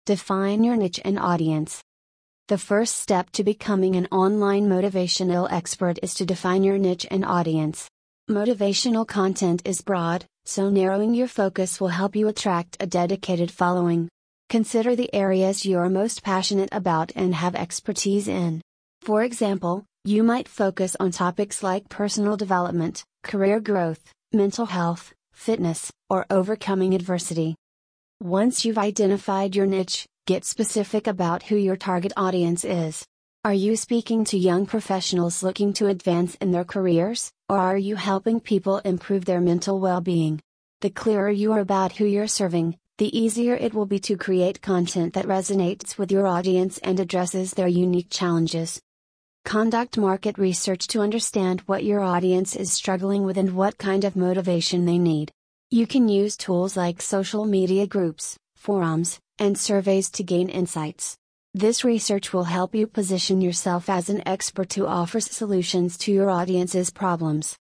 Define your niche and audience. The first step to becoming an online motivational expert is to define your niche and audience. Motivational content is broad, so narrowing your focus will help you attract a dedicated following. Consider the areas you are most passionate about and have expertise in. For example, you might focus on topics like personal development, career growth, mental health, fitness, or overcoming adversity. Once you've identified your niche, get specific about who your target audience is. Are you speaking to young professionals looking to advance in their careers, or are you helping people improve their mental well-being? The clearer you are about who you're serving, the easier it will be to create content that resonates with your audience and addresses their unique challenges. Conduct market research to understand what your audience is struggling with and what kind of motivation they need. You can use tools like social media groups, forums, and surveys to gain insights. This research will help you position yourself as an expert who offers solutions to your audience's problems.